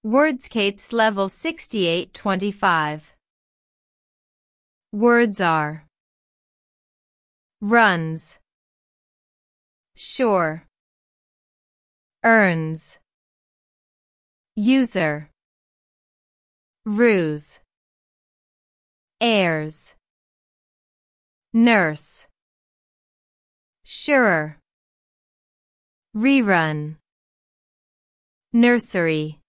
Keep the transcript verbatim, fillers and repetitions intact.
Wordscapes Level sixty-eight twenty-five. Words are runs, sure, earns, user, ruse, heirs, nurse, surer, rerun, nursery.